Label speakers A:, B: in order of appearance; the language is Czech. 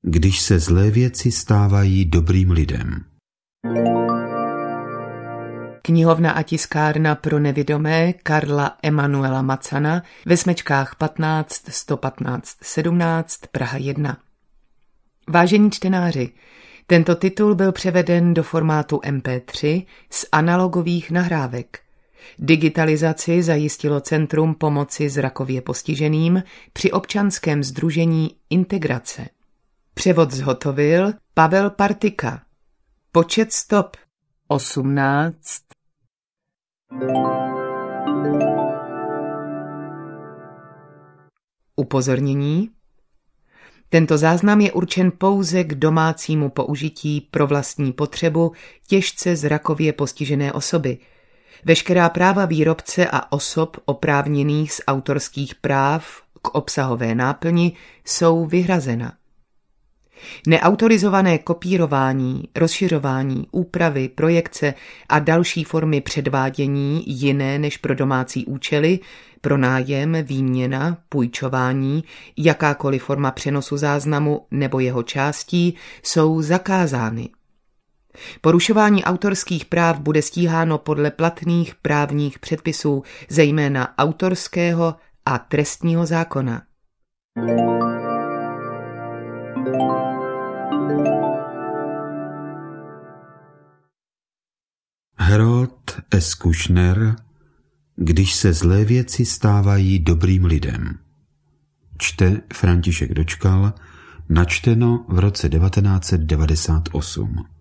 A: když se zlé věci stávají dobrým lidem.
B: Knihovna a tiskárna pro nevidomé Karla Emanuela Macana ve smečkách 15 115 17 Praha 1. Vážení čtenáři, tento titul byl převeden do formátu MP3 z analogových nahrávek. Digitalizaci zajistilo Centrum pomoci zrakově postiženým při občanském sdružení Integrace. Převod zhotovil Pavel Partika. Počet stop 18. Upozornění. Tento záznam je určen pouze k domácímu použití pro vlastní potřebu těžce zrakově postižené osoby. Veškerá práva výrobce a osob oprávněných z autorských práv k obsahové náplni jsou vyhrazena. Neautorizované kopírování, rozšiřování, úpravy, projekce a další formy předvádění jiné než pro domácí účely, pronájem, výměna, půjčování, jakákoliv forma přenosu záznamu nebo jeho částí jsou zakázány. Porušování autorských práv bude stíháno podle platných právních předpisů, zejména autorského a trestního zákona.
A: Harold S. Kushner, když se zlé věci stávají dobrým lidem. Čte František Dočkal, načteno v roce 1998.